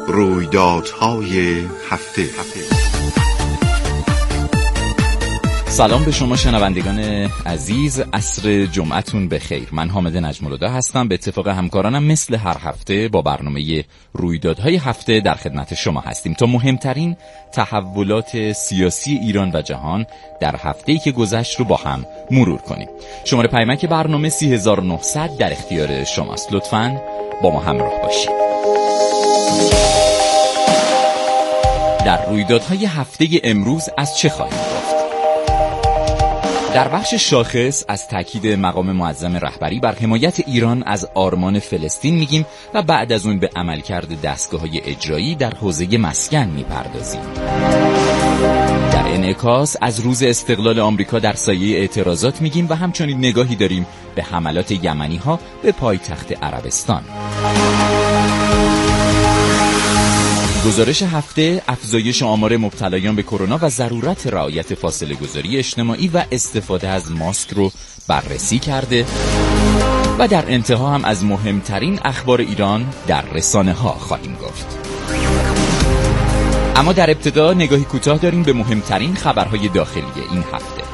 رویدادهای هفته. سلام به شما شنوندگان عزیز، عصر جمعتون بخیر. من حامد نجم‌الهدی هستم. به اتفاق همکارانم مثل هر هفته با برنامه رویدادهای هفته در خدمت شما هستیم تا مهمترین تحولات سیاسی ایران و جهان در هفته‌ای که گذشت رو با هم مرور کنیم. شماره پیمک برنامه 30900 در اختیار شماست. لطفاً با ما همراه باشید. در رویدادهای هفته امروز از چه خواهیم گفت؟ در بخش شاخص از تاکید مقام معظم رهبری بر حمایت ایران از آرمان فلسطین میگیم و بعد از اون به عملکرد دستگاه‌های اجرایی در حوزه مسکن میپردازیم. در انعکاس از روز استقلال آمریکا در سایه اعتراضات میگیم و همچنین نگاهی داریم به حملات یمنی‌ها به پایتخت عربستان. گزارش هفته افزایش آمار مبتلایان به کرونا و ضرورت رعایت فاصله گذاری اجتماعی و استفاده از ماسک رو بررسی کرده و در انتها هم از مهمترین اخبار ایران در رسانه‌ها خواهیم گفت. اما در ابتدا نگاهی کوتاه داریم به مهمترین خبرهای داخلی این هفته.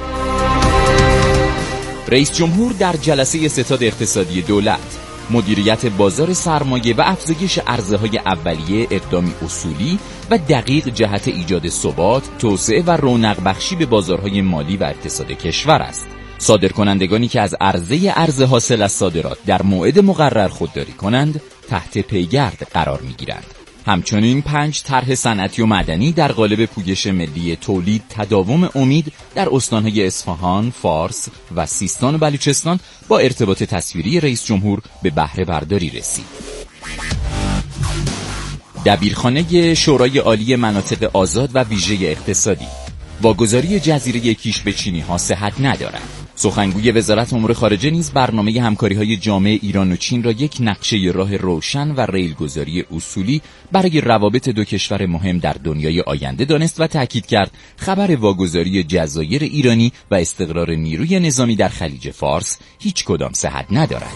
رئیس جمهور در جلسه ستاد اقتصادی دولت مدیریت بازار سرمایه و افزایش عرضه‌های اولیه اقدامی اصولی و دقیق جهت ایجاد ثبات، توسعه و رونق بخشی به بازارهای مالی و اقتصاد کشور است. صادرکنندگانی که از عرضه حاصل از صادرات در موعد مقرر خودداری کنند، تحت پیگرد قرار می‌گیرند. همچنین 5 طرح صنعتی و معدنی در قالب پویش ملی تولید تداوم امید در استان‌های اصفهان، فارس و سیستان و بلوچستان با ارتباط تصویری رئیس جمهور به بهره برداری رسید. دبیرخانه شورای عالی مناطق آزاد و ویژه اقتصادی: واگذاری جزیره کیش به چینی‌ها صحت ندارد. سخنگوی وزارت امور خارجه نیز برنامه همکاری‌های جامع ایران و چین را یک نقشه راه روشن و ریلگذاری اصولی برای روابط دو کشور مهم در دنیای آینده دانست و تأکید کرد خبر واگذاری جزایر ایرانی و استقرار نیروی نظامی در خلیج فارس هیچ کدام صحت ندارد.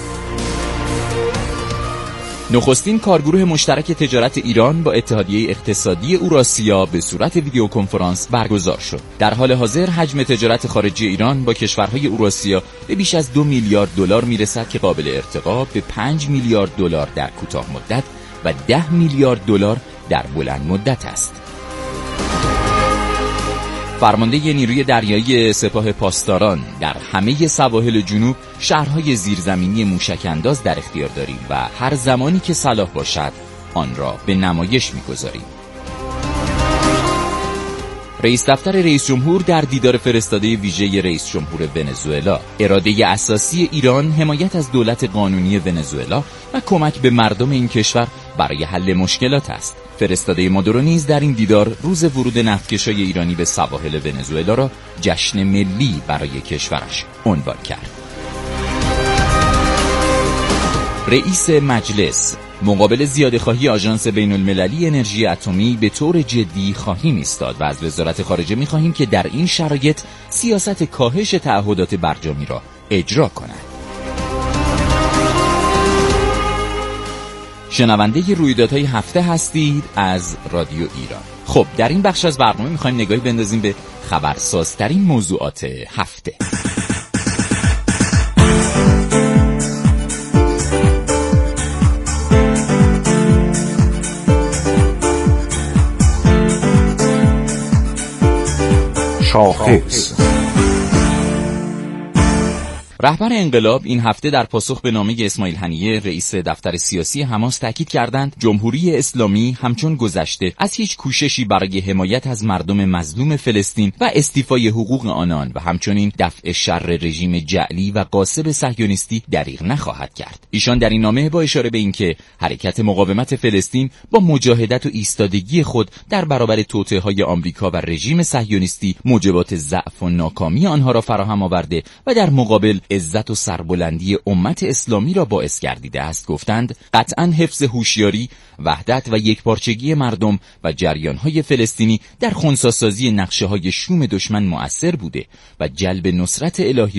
نخستین کارگروه مشترک تجارت ایران با اتحادیه اقتصادی اوراسیا به صورت ویدیو کنفرانس برگزار شد. در حال حاضر حجم تجارت خارجی ایران با کشورهای اوراسیا به بیش از 2 میلیارد دلار میرسد که قابل ارتقا به 5 میلیارد دلار در کوتاه مدت و 10 میلیارد دلار در بلند مدت است. فرمانده نیروی دریایی سپاه پاسداران: در همه سواحل جنوب شهرهای زیرزمینی موشک‌انداز در اختیار داریم و هر زمانی که صلاح باشد آن را به نمایش می‌گذاریم. رئیس دفتر رئیس جمهور در دیدار فرستاده ویژه رئیس جمهور ونزوئلا: اراده اساسی ایران حمایت از دولت قانونی ونزوئلا و کمک به مردم این کشور برای حل مشکلات است. فرستاده مادورو نیز در این دیدار روز ورود نفتکشای ایرانی به سواحل ونزوئلا را جشن ملی برای کشورش عنوان کرد. رئیس مجلس: مقابل زیاده‌خواهی آژانس بین‌المللی انرژی اتمی به طور جدی خواهیم ایستاد و از وزارت خارجه می‌خواهیم که در این شرایط سیاست کاهش تعهدات برجامی را اجرا کند. شنونده رویدادهای هفته هستید از رادیو ایران. خب در این بخش از برنامه می‌خوایم نگاهی بندازیم به خبرسازترین موضوعات هفته. شاخص: رهبر انقلاب این هفته در پاسخ به نامه اسماعیل هنیه رئیس دفتر سیاسی حماس تاکید کردند جمهوری اسلامی همچون گذشته از هیچ کوششی برای حمایت از مردم مظلوم فلسطین و استیفای حقوق آنان و همچنین دفع شر رژیم جعلی و غاصب صهیونیستی دریغ نخواهد کرد. ایشان در این نامه با اشاره به اینکه حرکت مقاومت فلسطین با مجاهدت و ایستادگی خود در برابر توطئه‌های آمریکا و رژیم صهیونیستی موجبات ضعف و ناکامی آنها را فراهم آورده و در مقابل عزت و سربلندی امت اسلامی را باعث گردیده است، گفتند قطعاً حفظ هوشیاری، وحدت و یکپارچگی مردم و جریان‌های فلسطینی در خنثی‌سازی نقشه‌های شوم دشمن مؤثر بوده و جلب نصرت الهی را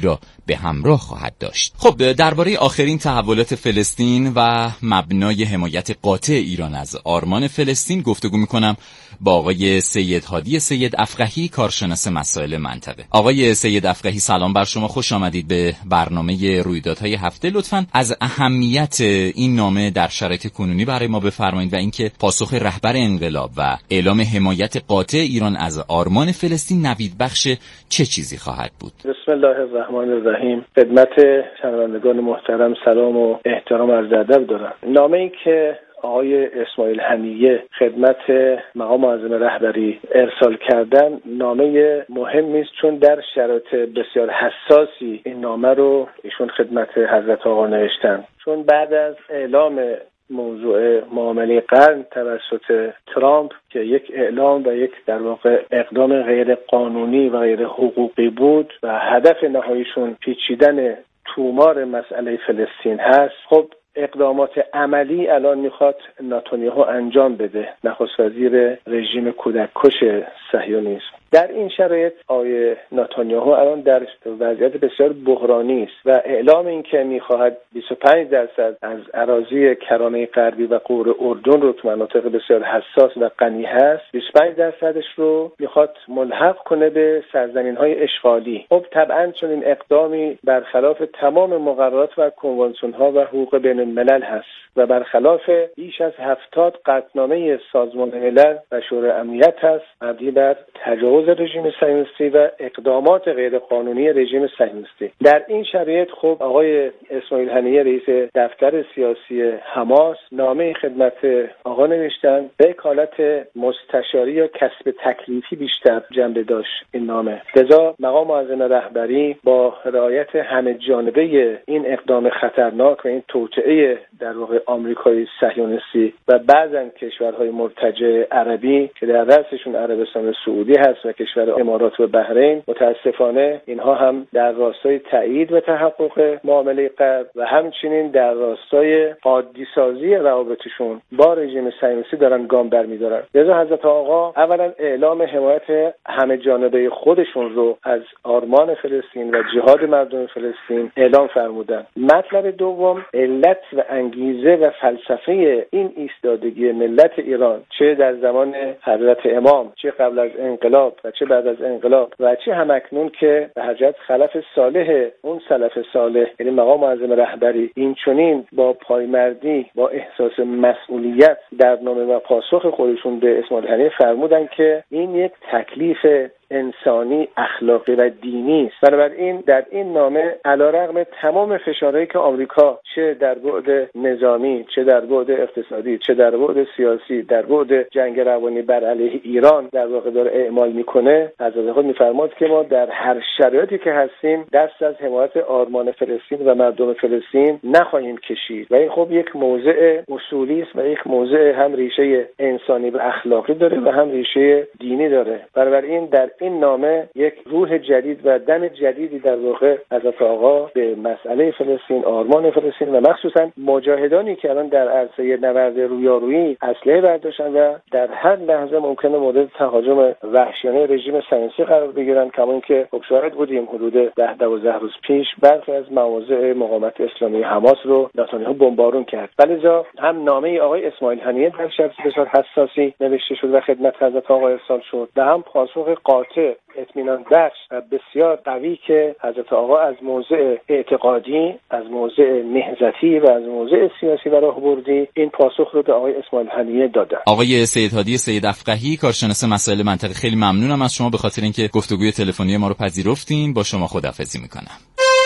به همراه خواهد داشت. خب درباره آخرین تحولات فلسطین و مبنای حمایت قاطع ایران از آرمان فلسطین گفتگو میکنم با آقای سید هادی سید افقهی، کارشناس مسائل منطقه. آقای سید افقهی سلام بر شما، خوش آمدید به برنامه رویدادهای هفته. لطفاً از اهمیت این نامه در شرایط کنونی برای ما بفرمایید و اینکه پاسخ رهبر انقلاب و اعلام حمایت قاطع ایران از آرمان فلسطین نوید بخش چه چیزی خواهد بود؟ بسم الله الرحمن الرحیم. خدمت شنوندگان محترم سلام و احترام و عرض ادب دارم. نامه‌ای که آقای اسماعیل هنیه خدمت مقام معظم رهبری ارسال کردن نامه مهمی است، چون در شرایط بسیار حساسی این نامه رو ایشون خدمت حضرت آقا نوشتن. چون بعد از اعلام موضوع معامله قرن توسط ترامپ که یک اعلام و یک در واقع اقدام غیر قانونی و غیر حقوقی بود و هدف نهاییشون پیچیدن تومار مسئله فلسطین هست، خب اقدامات عملی الان میخواد نتانیاهو انجام بده، نخست وزیر رژیم کودککش صهیونیسم. در این شرایط آقای نتانیاهو الان در وضعیت بسیار بحرانی است و اعلام این که میخواهد 25% از اراضی کرانه غربی و غور اردن رو تو مناطق بسیار حساس و غنی هست 25%ش رو میخواد ملحق کنه به سرزمین‌های اشغالی. خب طبعا چون این اقدامی برخلاف تمام مقررات و کنوانسیون‌ها و حقوق بین الملل هست و برخلاف بیش از 70 قطعنامه سازمان ملل و شورای امنیت هست مبنی بر تجاوز رژیم صهیونیستی و اقدامات غیر قانونی رژیم صهیونیستی. در این شرایط خب آقای اسماعیل هنیه رئیس دفتر سیاسی حماس نامه خدمت آقا نوشتن، به یک حالت مستشاری یا کسب تکلیفی بیشتر جنبه داشت این نامه. لذا مقام معظم رهبری با رعایت همه جانبه این اقدام خطرناک و این توطئه در واقع آمریکایی صهیونیستی و بعضن کشورهای مرتجع عربی که در رأسشون عربستان سعودی هست و کشور امارات و بحرین، متاسفانه اینها هم در راستای تایید و تحقق معامله قرن و همچنین در راستای عادی سازی روابطشون با رژیم صهیونیستی دارن گام برمی‌دارن. لذا حضرت آقا اولا اعلام حمایت همه جانبه خودشون رو از آرمان فلسطین و جهاد مردم فلسطین اعلام فرمودن. مطلب دوم علت و انگیزه و فلسفه این ایستادگی ملت ایران، چه در زمان حضرت امام، چه قبل از انقلاب و چه بعد از انقلاب و چه همکنون که به حضرت خلف صالح اون سلف صالح یعنی مقام معظم رهبری این چنین با پایمردی با احساس مسئولیت در نامه و پاسخ خودشون به اسماعیل هنیه فرمودن که این یک تکلیف انسانی، اخلاقی و دینی است. بنابراین در این نامه علیرغم تمام فشارهایی که آمریکا چه در بعد نظامی، چه در بعد اقتصادی، چه در بعد سیاسی، در بعد جنگ روانی بر علیه ایران در واقع داره اعمال میکنه، حضرت خود میفرماد که ما در هر شرایطی که هستیم دست از حمایت آرمان فلسطین و مردم فلسطین نخواهیم کشید و این خب یک موضع اصولی است و یک موضع هم ریشه انسانی و اخلاقی داره و هم ریشه دینی داره. بنابراین در این نامه یک روح جدید و دم جدیدی در واقع حضرت آقا به مسئله فلسطین، آرمان فلسطین و مخصوصا مجاهدانی که الان در عرصه نبرد رویارویی اسلحه برداشتن و در هر لحظه ممکنه مورد تهاجم وحشیانه رژیم صهیونیستی قرار بگیرن، کما اینکه خب شاهد بودیم حدود 10-12 روز پیش برخی از مواضع مقاومت اسلامی حماس رو نتانیاهو بمبارون کرد. لذا هم نامه آقای اسماعیل هنیه در شرایط بسیار حساسی نوشته شد و خدمت حضرت آقا ارسال شد و هم پاسخ قاطع، اطمینان بخش و بسیار قوی که حضرت آقا از موضع اعتقادی، از موضع نهضتی و از موضع سیاسی و راهبردی این پاسخ رو به آقای اسماعیل هنیه دادن. آقای سید هادی سید افقهی، کارشناس مسائل منطقه، خیلی ممنونم از شما به خاطر اینکه گفتگوی تلفنی ما رو پذیرفتین. با شما خداحافظی میکنم.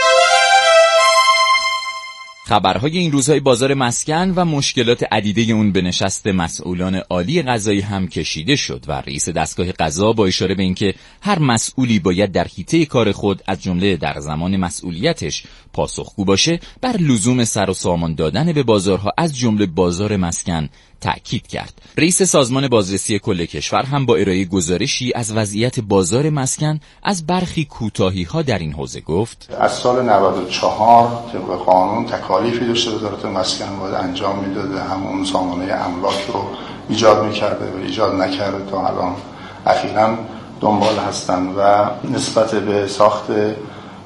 خبرهای این روزهای بازار مسکن و مشکلات عدیده اون به نشست مسئولان عالی قضایی هم کشیده شد و رئیس دستگاه قضا با اشاره به اینکه هر مسئولی باید در حیطه کار خود از جمله در زمان مسئولیتش پاسخگو باشه، بر لزوم سر و سامان دادن به بازارها از جمله بازار مسکن تأکید کرد. رئیس سازمان بازرسی کل کشور هم با ارائه گزارشی از وضعیت بازار مسکن از برخی کوتاهی‌ها در این حوزه گفت: از سال 94 طبق قانون تکالیفی داشته وزارت مسکن باید انجام میداده، همون سامانه املاک رو ایجاد میکرده و ایجاد نکرده تا الان اخیراً دنبال هستن و نسبت به ساخت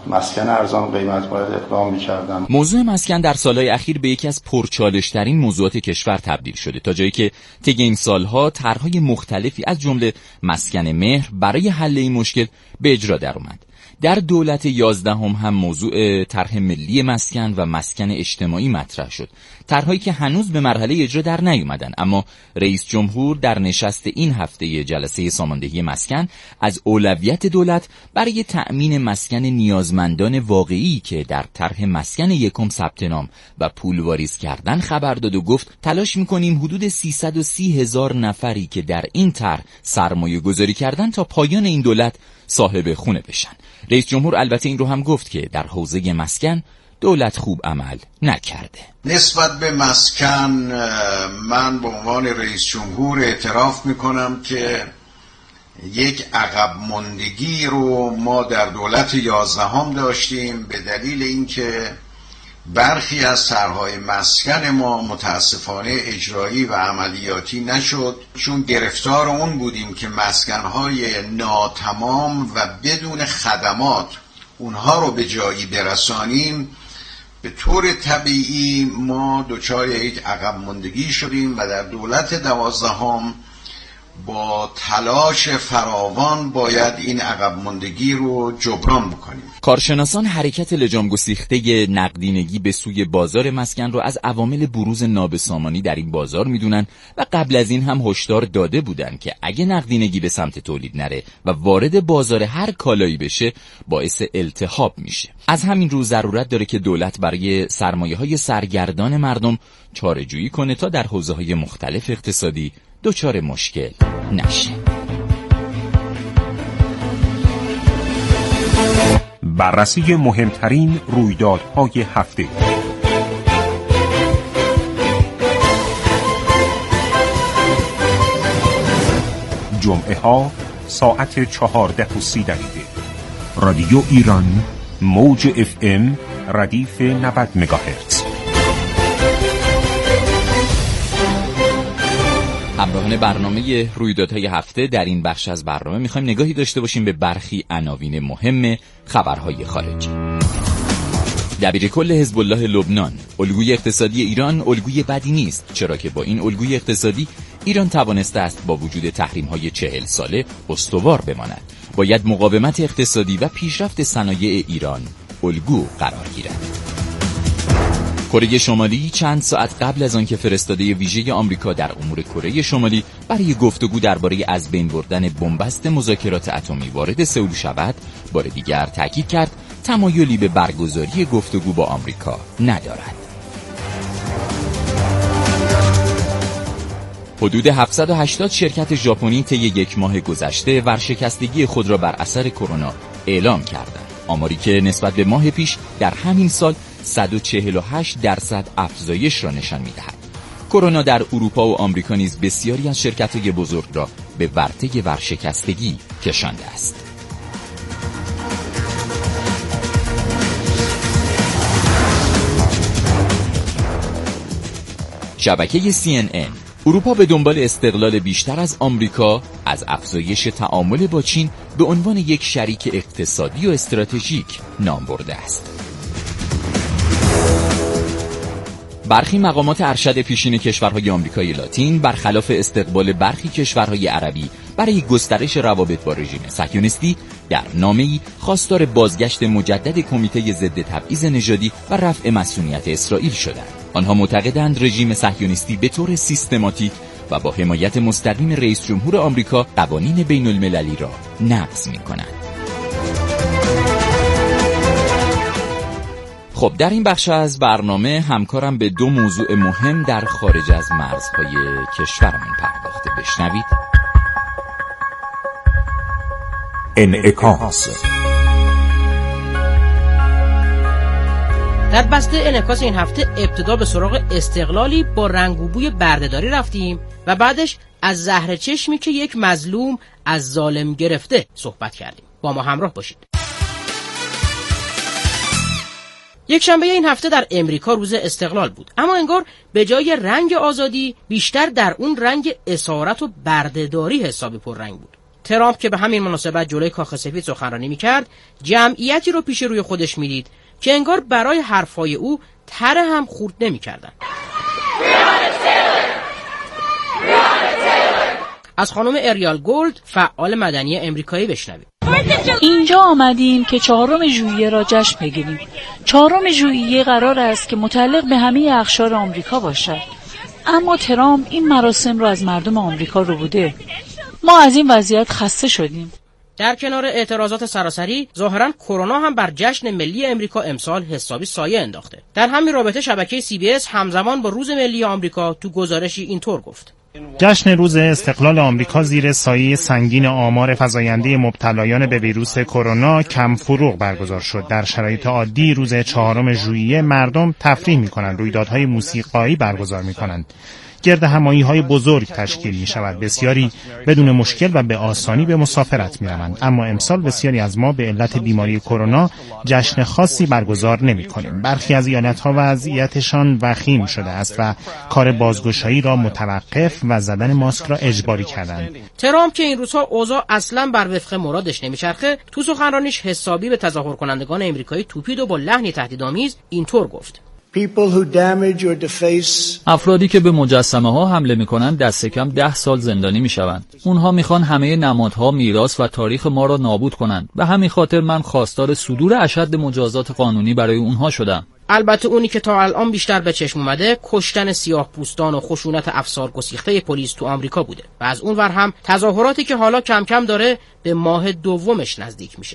مسکن ارزان قیمت باید اقدام می‌کردن. موضوع مسکن در سالهای اخیر به یکی از پرچالش‌ترین موضوعات کشور تبدیل شده، تا جایی که طی این سالها طرح‌های مختلفی از جمله مسکن مهر برای حل این مشکل به اجرا درآمد. در دولت 11 هم موضوع طرح ملی مسکن و مسکن اجتماعی مطرح شد. طرحهایی که هنوز به مرحله اجرا در نیومدن، اما رئیس جمهور در نشست این هفته جلسه ساماندهی مسکن از اولویت دولت برای تأمین مسکن نیازمندان واقعی که در طرح مسکن یکم ثبت نام و پول واریز کردن خبر داد و گفت تلاش می‌کنیم حدود 330,000 نفری که در این طرح سرمایه گذاری کردن تا پایان این دولت صاحب خونه بشن. رئیس جمهور البته این رو هم گفت که در حوزه مسکن دولت خوب عمل نکرده. نسبت به مسکن من به عنوان رئیس جمهور اعتراف میکنم که یک عقب ماندگی رو ما در دولت 11 داشتیم به دلیل اینکه برخی از طرح‌های مسکن ما متاسفانه اجرایی و عملیاتی نشد، چون گرفتار اون بودیم که مسکن‌های ناتمام و بدون خدمات اونها رو به جایی برسانیم. به طور طبیعی ما دچار یک عقب ماندگی شدیم و در دولت 12 با تلاش فراوان باید این عقب ماندگی رو جبران بکنیم. کارشناسان حرکت لجام گسیخته نقدینگی به سوی بازار مسکن رو از عوامل بروز نابسامانی در این بازار میدونن و قبل از این هم هشدار داده بودن که اگه نقدینگی به سمت تولید نره و وارد بازار هر کالایی بشه باعث التهاب میشه. از همین رو ضرورت داره که دولت برای سرمایه‌های سرگردان مردم چاره‌جویی کنه تا در حوزه‌های مختلف اقتصادی دچار مشکل نشه. بررسی مهمترین رویدادهای هفته. جمعه ها ساعت 14:30. رادیو ایران موج FM ردیف 90 مگاهرتز. همراهان برنامه رویدادهای هفته، در این بخش از برنامه میخوایم نگاهی داشته باشیم به برخی عناوین مهم خبرهای خارجی. دبیرکل حزب الله لبنان: الگوی اقتصادی ایران الگوی بدی نیست، چرا که با این الگوی اقتصادی ایران توانسته است با وجود تحریم‌های 40 ساله استوار بماند. باید مقاومت اقتصادی و پیشرفت صنایع ایران الگو قرار گیرد. کره شمالی چند ساعت قبل از آنکه فرستاده ویژه آمریکا در امور کره شمالی برای گفتگو درباره از بین بردن بنبست مذاکرات اتمی وارد سئول شود، بار دیگر تاکید کرد تمایلی به برگزاری گفتگو با آمریکا ندارد. حدود 780 شرکت ژاپنی طی یک ماه گذشته ورشکستگی خود را بر اثر کرونا اعلام کردند. آماری که نسبت به ماه پیش در همین سال 148% افزایش را نشان می‌دهد. کرونا در اروپا و آمریکا نیز بسیاری از شرکت‌های بزرگ را به ورطه ورشکستگی کشانده است. شبکه CNN: اروپا به دنبال استقلال بیشتر از آمریکا از افزایش تعامل با چین به عنوان یک شریک اقتصادی و استراتژیک نام برده است. برخی مقامات ارشد پیشین کشورهای آمریکای لاتین برخلاف استقبال برخی کشورهای عربی برای گسترش روابط با رژیم صهیونیستی در نامه‌ای خواستار بازگشت مجدد کمیته ضد تبعیض نژادی و رفع مسئولیت اسرائیل شدند. آنها معتقدند رژیم صهیونیستی به طور سیستماتیک و با حمایت مستقیم رئیس جمهور آمریکا قوانین بین المللی را نقض می‌کنند. خب در این بخش از برنامه همکارم به دو موضوع مهم در خارج از مرزهای کشورمون پرداخته. بشنوید. انعکاس. در بسته انعکاس این هفته ابتدا به سراغ استقلالی با رنگ و بوی بردهداری رفتیم و بعدش از زهر چشمی که یک مظلوم از ظالم گرفته صحبت کردیم. با ما همراه باشید. یک شنبه این هفته در امریکا روز استقلال بود، اما انگار به جای رنگ آزادی بیشتر در اون رنگ اسارت و بردهداری حسابی پر رنگ بود. ترامپ که به همین مناسبت جلوی کاخ سفید سخنرانی میکرد، جمعیتی رو پیش روی خودش میدید که انگار برای حرفای او تره هم خورد نمیکردن. از خانم اریال گولد، فعال مدنی امریکایی، بشنوید. اینجا آمدیم که 4 ژوئیه را جشن بگیریم. 4 ژوئیه قرار است که متعلق به همه اقشار آمریکا باشد. اما ترامپ این مراسم را از مردم آمریکا ربوده. ما از این وضعیت خسته شدیم. در کنار اعتراضات سراسری، ظاهراً کرونا هم بر جشن ملی امریکا امسال حسابی سایه انداخته. در همین رابطه شبکه CBS همزمان با روز ملی آمریکا تو گزارشی اینطور گفت: جشن روز استقلال آمریکا زیر سایه سنگین آمار فزاینده مبتلایان به ویروس کرونا کم فروغ برگزار شد. در شرایط عادی روز 4 ژوئیه مردم تفریح می‌کنند، رویدادهای موسیقایی برگزار می‌کنند. گرد همایی‌های بزرگ تشکیل می‌شود. بسیاری بدون مشکل و به آسانی به مسافرت می‌روند. اما امسال بسیاری از ما به علت بیماری کرونا جشن خاصی برگزار نمی‌کنیم. برخی از ایالت‌ها وضعیتشان وخیم شده است و کار بازگشایی را متوقف و زدن ماسک را اجباری کردند. ترامپ که این روزها اوضاع اصلاً بر وفق مرادش نمیچرخه، تو سخنرانیش حسابی به تظاهر کنندگان امریکایی توپید و با لحنی تهدیدآمیز اینطور گفت: افرادی که به مجسمه ها حمله میکنند دست کم 10 سال زندانی میشوند. اونها میخوان همه نمادها، میراث و تاریخ ما را نابود کنند. به همین خاطر من خواستار صدور اشد مجازات قانونی برای اونها شدم. البته اونی که تا الان بیشتر به چشم اومده کشتن سیاه‌پوستان و خشونت افسارگسیخته پلیس تو آمریکا بوده و از اون ور هم تظاهراتی که حالا کم کم داره به ماه دومش نزدیک میشه.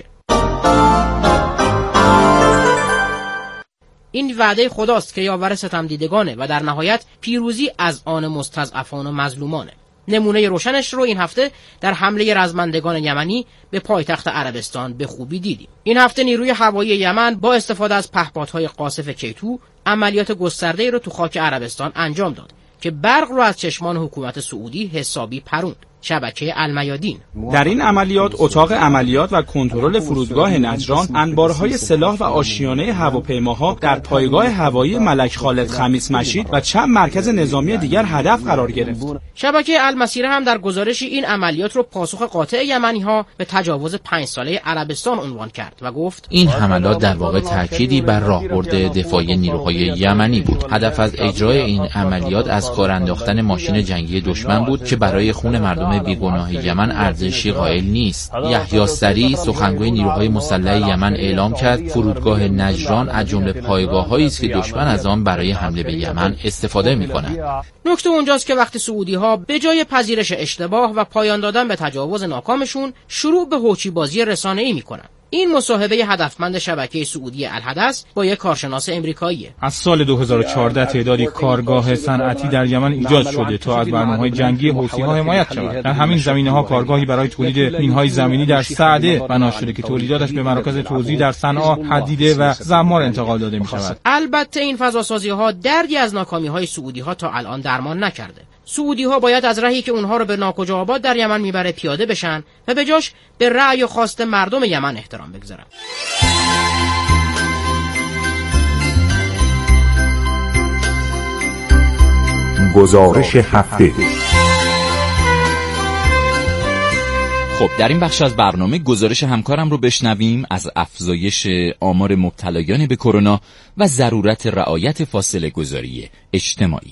این وعده خداست که یاور ستمدیدگانه و در نهایت پیروزی از آن مستضعفان و مظلومانه. نمونه روشنش رو این هفته در حمله رزمندگان یمنی به پایتخت عربستان به خوبی دیدیم. این هفته نیروی هوایی یمن با استفاده از پهپادهای قاصف کیتو عملیات گسترده‌ای رو تو خاک عربستان انجام داد که برق رو از چشمان حکومت سعودی حسابی پروند. شبکه المیادین در این عملیات اتاق عملیات و کنترل فرودگاه نجران انبارهای سلاح و آشیانه هواپیماها در پایگاه هوایی ملک خالد خمیس مشید و چند مرکز نظامی دیگر هدف قرار گرفت. شبکه المسیره هم در گزارشی این عملیات رو پاسخ قاطع یمنی‌ها به تجاوز 5 ساله عربستان عنوان کرد و گفت این حملات در واقع تأکیدی بر راهبرد دفاعی نیروهای یمنی بود. هدف از اجرای این عملیات از کار انداختن ماشین جنگی دشمن بود که برای خون مردم بیگناه یمن ارزشی قائل نیست. یحیی سری سخنگوی نیروهای مسلح یمن اعلام کرد فرودگاه نجران از جمله پایگاه‌هایی است که دشمن از آن برای حمله به یمن استفاده می‌کند. نکته اونجاست که وقتی سعودی‌ها به جای پذیرش اشتباه و پایان دادن به تجاوز ناکامشون شروع به هوچی‌بازی رسانه‌ای می‌کنن. این مصاحبه هدفمند شبکه سعودی الحدث با یک کارشناس امریکاییه. از سال 2014 تعدادی کارگاه صنعتی در یمن ایجاد شده تا از برنامه‌های جنگی حوثی‌ها حمایت شود. در همین زمینه‌ها کارگاهی برای تولید مین‌های زمینی در سعده بنا شده که تولیداتش به مراکز توزیع در صنعا، حدیده و زمار انتقال داده می‌شود. البته این فضاسازی‌ها دردی از ناکامی‌های سعودی‌ها تا الان درمان نکرده. سعودی‌ها باید از راهی که اونها رو به ناکجا آباد در یمن میبره پیاده بشن و به جاش به رأی و خواست مردم یمن احترام بگذارن. گزارش هفته. خب در این بخش از برنامه گزارش همکارم رو بشنویم از افزایش آمار مبتلایان به کرونا و ضرورت رعایت فاصله گذاری اجتماعی.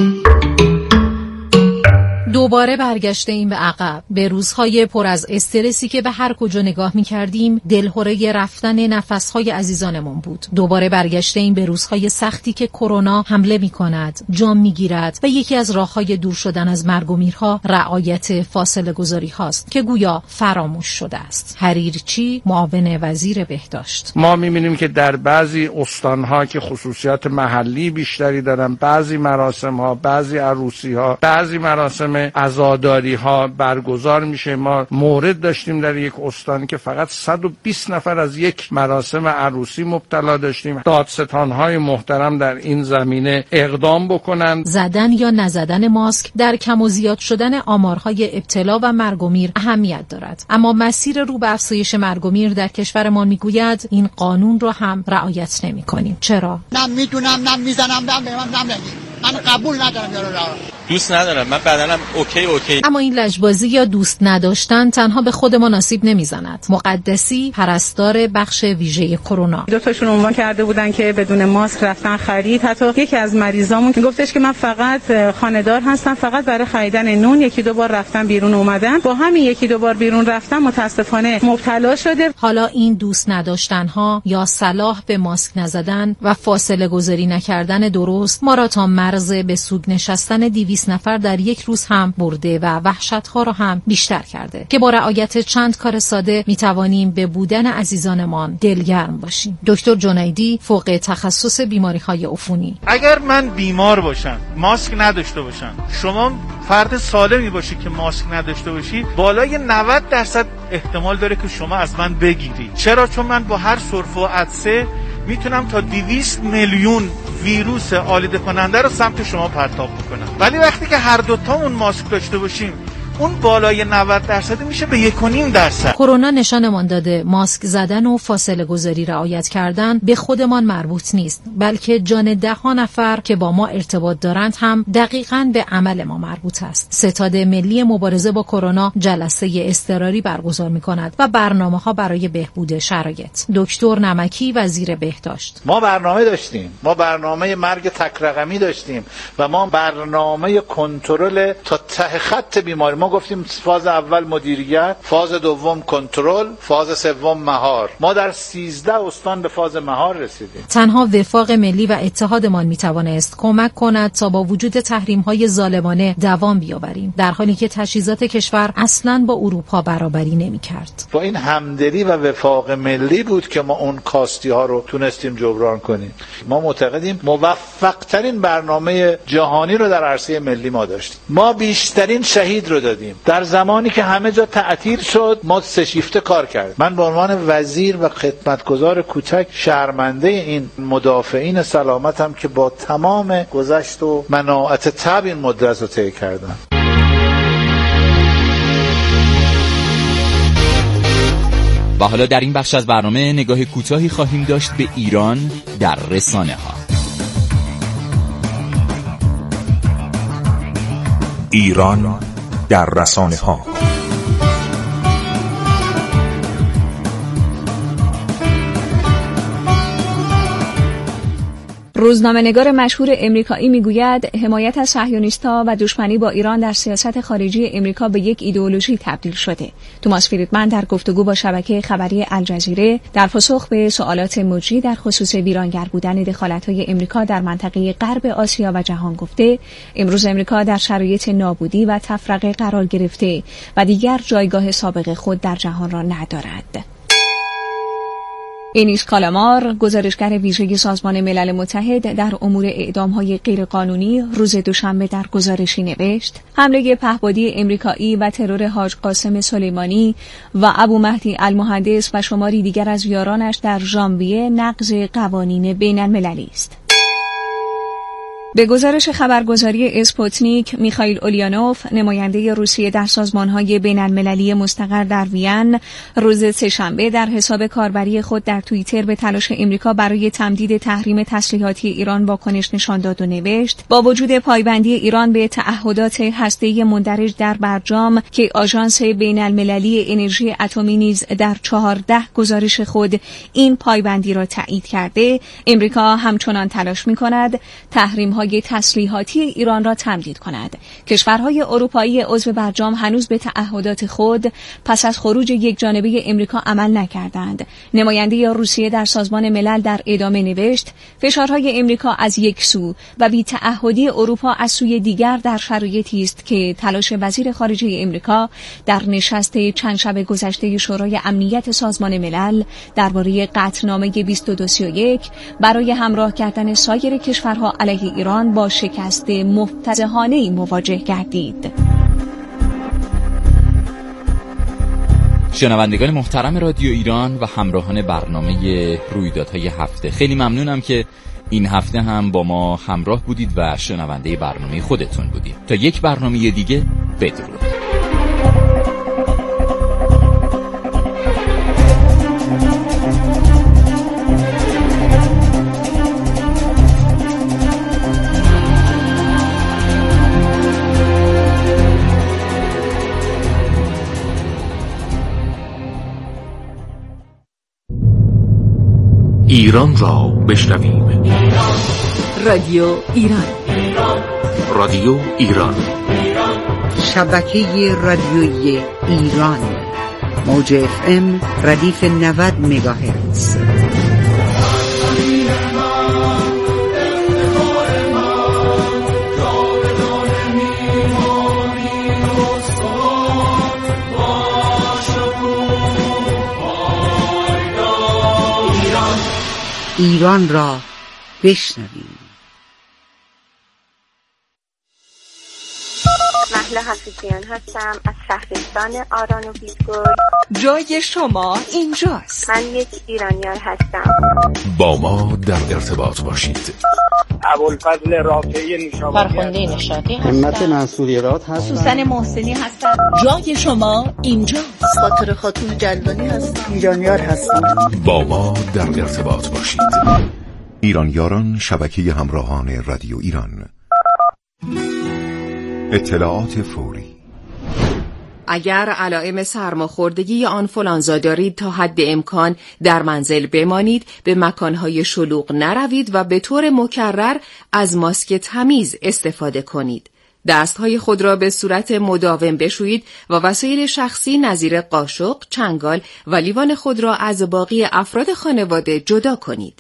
دوباره برگشته ایم به عقب، به روزهای پر از استرسی که به هر کجا نگاه می‌کردیم دلهره رفتن نفس‌های عزیزانمون بود. دوباره برگشته ایم به روزهای سختی که کرونا حمله می‌کند، جام می‌گیرد و یکی از راه‌های دور شدن از مرگ و میرها رعایت فاصله گذاری هاست که گویا فراموش شده است. حریرچی، معاون وزیر بهداشت: ما می‌بینیم که در بعضی استان‌ها که خصوصیات محلی بیشتری دارن، بعضی مراسم‌ها، بعضی عروسی‌ها، بعضی مراسم عزاداری ها برگزار میشه. ما مورد داشتیم در یک استان که فقط 120 نفر از یک مراسم عروسی مبتلا داشتیم. دادستان های محترم در این زمینه اقدام بکنند. زدن یا نزدن ماسک در کم و زیاد شدن آمارهای ابتلا و مرگ و میر اهمیت دارد، اما مسیر رو به افزایش مرگ و میر در کشورمان میگوید این قانون رو هم رعایت نمی‌کنیم. چرا؟ نه میدونم، نه میزنم، نه به من نمیگی. من قبول ندارم یارو را. دوست ندارم، من بدنم اوکی. اما این لجبازی یا دوست نداشتن تنها به خود ما نصیب نمیزند. مقدسی پرستار بخش ویژه کرونا، دو تاشون عنوان کرده بودن که بدون ماسک رفتن خرید. حتی یکی از مریضامون گفتش که من فقط خانه‌دار هستم، فقط برای خریدن نون یکی دو بار رفتم بیرون اومدن، با همین یکی دو بار بیرون رفتم متاسفانه مبتلا شده. حالا این دوست نداشتن ها یا صلاح به ماسک نزدن و فاصله گذاری نکردن درست ما را تا مرز به سوگ نشستن 200 نفر در یک روز هم برده و وحشت‌ها را هم بیشتر کرده که با رعایت چند کار ساده میتوانیم به بودن عزیزانمان دلگرم باشیم. دکتر جنیدی، فوق تخصص بیماری‌های عفونی: اگر من بیمار باشم، ماسک نداشته باشم، شما فرد سالمی باشی که ماسک نداشته باشی، بالای 90% احتمال داره که شما از من بگیری. چرا؟ چون من با هر سرفه و عطسه میتونم تا 200 میلیون ویروس آلوده کننده رو سمت شما پرتاب بکنم. ولی وقتی که هر دوتامون ماسک داشته باشیم، اون بالای 90% میشه به 1.5%. کرونا نشانمان داده ماسک زدن و فاصله گذاری رعایت کردن به خودمان مربوط نیست، بلکه جان ده‌ها نفر که با ما ارتباط دارند هم دقیقاً به عمل ما مربوط است. ستاد ملی مبارزه با کرونا جلسه اضطراری برگزار می‌کند و برنامه‌ها برای بهبود شرایط. دکتر نمکی، وزیر بهداشت: ما برنامه داشتیم، ما برنامه مرگ تک رقمی داشتیم و ما برنامه کنترل تا ته خط بیماری. ما گفتیم فاز اول مدیریت، فاز دوم کنترل، فاز سوم مهار. ما در 13 استان به فاز مهار رسیدیم. تنها وفاق ملی و اتحادمان میتوانست کمک کند تا با وجود تحریم‌های ظالمانه دوام بیاوریم، در حالی که تجهیزات کشور اصلاً با اروپا برابری نمی‌کرد. با این همدلی و وفاق ملی بود که ما اون کاستی‌ها رو تونستیم جبران کنیم. ما معتقدیم موفق‌ترین برنامه جهانی رو در عرصه ملی ما داشتیم. ما بیشترین شهید رو دادیم. در زمانی که همه جا تعطیل شد، ما 3 شیفته کار کردیم. من به عنوان وزیر و خدمتگزار کوچک شرمنده این مدافعین سلامتم که با تمام گذشت و مناعت تب این مدت رو طی کردم. و حالا در این بخش از برنامه نگاه کوتاهی خواهیم داشت به ایران در رسانه‌ها. ایران در رسانه‌ها. روزنامه‌نگار مشهور امریکایی میگوید حمایت از صهیونیست‌ها و دشمنی با ایران در سیاست خارجی امریکا به یک ایدئولوژی تبدیل شده. توماس فریدمن در گفتگو با شبکه خبری الجزیره در پاسخ به سوالات مجری در خصوص ویرانگر بودن دخالت‌های امریکا در منطقه غرب آسیا و جهان گفته امروز امریکا در شرایط نابودی و تفرقه قرار گرفته و دیگر جایگاه سابق خود در جهان را ندارد. اینیس کالامار، گزارشگر ویژه سازمان ملل متحد در امور اعدام‌های غیرقانونی، روز دوشنبه در گزارشی نوشت: حمله پهپادی امریکایی و ترور حاج قاسم سلیمانی و ابو مهدی المهندس و شماری دیگر از یارانش در ژانویه نقض قوانین بین‌المللی است. به گزارش خبرگزاری اسپوتنیک، میخائیل اولیانوف، نماینده روسیه در سازمان‌های بین‌المللی مستقر در وین، روز سه‌شنبه در حساب کاربری خود در توییتر به تلاش امریکا برای تمدید تحریم تسلیحاتی ایران واکنش نشان داد و نوشت: با وجود پایبندی ایران به تعهدات هسته‌ای مندرج در برجام که آژانس بین‌المللی انرژی اتمی نیز در 14 گزارش خود این پایبندی را تایید کرده، امریکا همچنان تلاش می‌کند تحریم‌های تسلیحاتی ایران را تمدید کند. کشورهای اروپایی عضو برجام هنوز به تعهدات خود پس از خروج یکجانبه امریکا عمل نکردند. نماینده روسیه در سازمان ملل در ادامه نوشت: فشارهای امریکا از یک سو و بی‌تعهدی اروپا از سوی دیگر در شرایطی است که تلاش وزیر خارجه امریکا در نشست چند شب گذشته شورای امنیت سازمان ملل درباره قطعنامه 2231 برای همراه کردن سایر کشورها علیه ایران با شکست مفتضحانه‌ای مواجه گردید. شنوندگان محترم رادیو ایران و همراهان برنامه رویدادهای هفته، خیلی ممنونم که این هفته هم با ما همراه بودید و شنونده برنامه خودتون بودید. تا یک برنامه دیگه، بدرود. ایران را بشنویم. رادیو ایران. رادیو ایران. شبکه رادیویی ایران. موج FM ردیف 90 مگاهرتز. ایران را بشنویم. مهلا حفیظیان هستم از شهرستان آران و بیدگل. جای شما اینجاست. من یک ایرانیار هستم. با ما در ارتباط باشید. ابوالفضل رافعی نشابوری، فرخنده نشاطی هستم. همت منصوریرات هستم. سوسن محسنی هستم. جای شما اینجاست. خاطر خاتون جلوانی هستم. ایرانیار هستم. با ما در ارتباط باشید. ایرانیاران، شبکه همراهان رادیو ایران. اطلاعات فوری. اگر علائم سرماخوردگی یا آنفولانزا دارید تا حد امکان در منزل بمانید، به مکانهای شلوغ نروید و به طور مکرر از ماسک تمیز استفاده کنید. دستهای خود را به صورت مداوم بشویید و وسایل شخصی نظیر قاشق، چنگال و لیوان خود را از باقی افراد خانواده جدا کنید.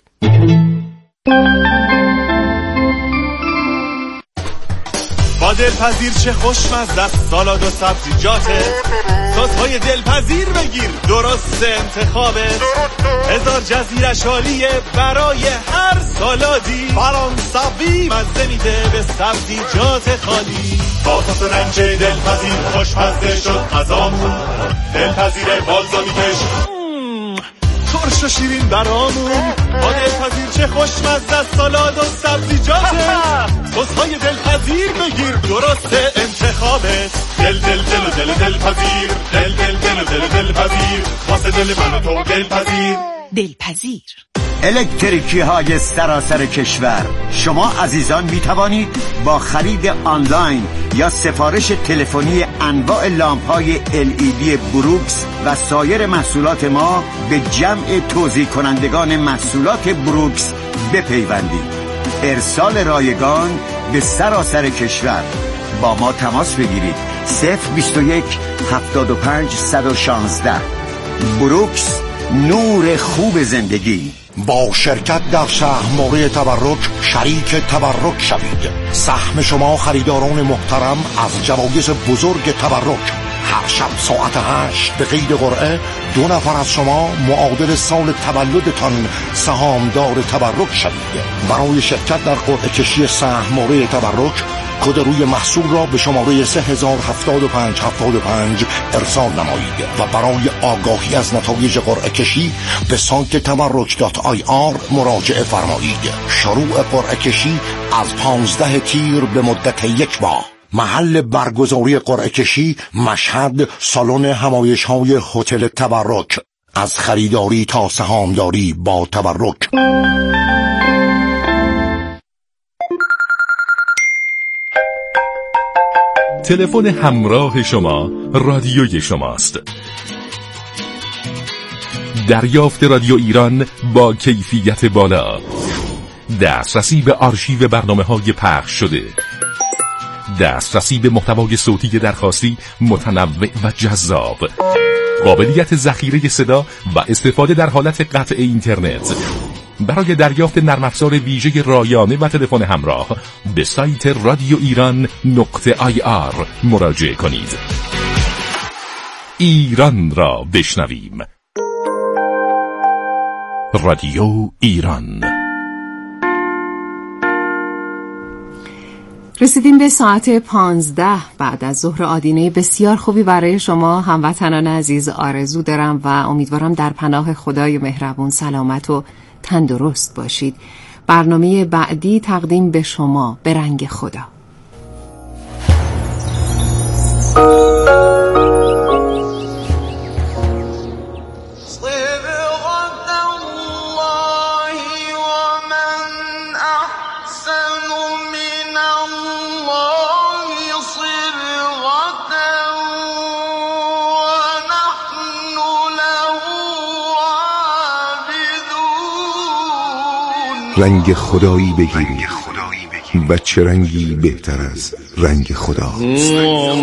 با دلپذیر چه خوشمزه است سالاد و سبزیجاته، سس‌های دلپذیر بگیر درست انتخابه، هزار جزیرش عالیه برای هر سالادی، فرانسوی مزه میده به سبزیجات خالی. با صوص رنج دلپذیر خوشمزه شد غذامون، دلپذیر بالزامیکش ترش و شیرین برامون. با دلپذیر چه خوشمزه است سالاد و سبزیجاته، سس‌های دلپذیر بگیر درست انتخابت. دل دل دل و دل دلپذیر، دل دل دل و دل دلپذیر، واسه دل من و تو دلپذیر. دلپذیر. الکتریکی های سراسر کشور، شما عزیزان می توانید با خرید آنلاین یا سفارش تلفنی انواع لامپ های LED بروکس و سایر محصولات ما به جمع توزیع کنندگان محصولات بروکس بپیوندید. ارسال رایگان به سراسر کشور. با ما تماس بگیرید. 021 75 116. بروکس، نور خوب زندگی. با شرکت در سهم‌موقع تبرک شریک تبرک شوید. سهم شما خریداران محترم از جوایز بزرگ تبرک. هر شب ساعت 8 به قید قرعه 2 نفر از شما معادل سال تولدتان سهامدار تبرک شوید. برای شرکت در قرعه کشی سهم‌موقع تبرک کد روی محصول را به شماره 3075 ارسال نمایید و برای آگاهی از نتایج قرعه کشی به سایت tabarruk.ir مراجعه فرمایید. شروع قرعه کشی از 15 تیر به مدت 1 ماه. محل برگزاری قرعه کشی مشهد، سالن همایش‌های هتل تبرک. از خریداری تا سهامداری با تبرک. تلفن همراه شما رادیوی شماست. دریافت رادیو ایران با کیفیت بالا، دسترسی به آرشیو برنامه‌های پخش شده، دسترسی به محتوای صوتی درخواستی متنوع و جذاب، قابلیت ذخیره صدا و استفاده در حالت قطع اینترنت. برای دریافت نرم افزار ویژه رایانه و تلفن همراه به سایت radioiran.ir مراجعه کنید. ایران را بشنویم. رادیو ایران. رسیدیم به ساعت 15 بعد از ظهر. آدینه بسیار خوبی برای شما هموطنان عزیز آرزو دارم و امیدوارم در پناه خدای مهربون سلامت و تندرست باشید. برنامه بعدی تقدیم به شما به رنگ خدا. رنگ خدایی بگیرید و چه رنگی بهتر از رنگ خدا.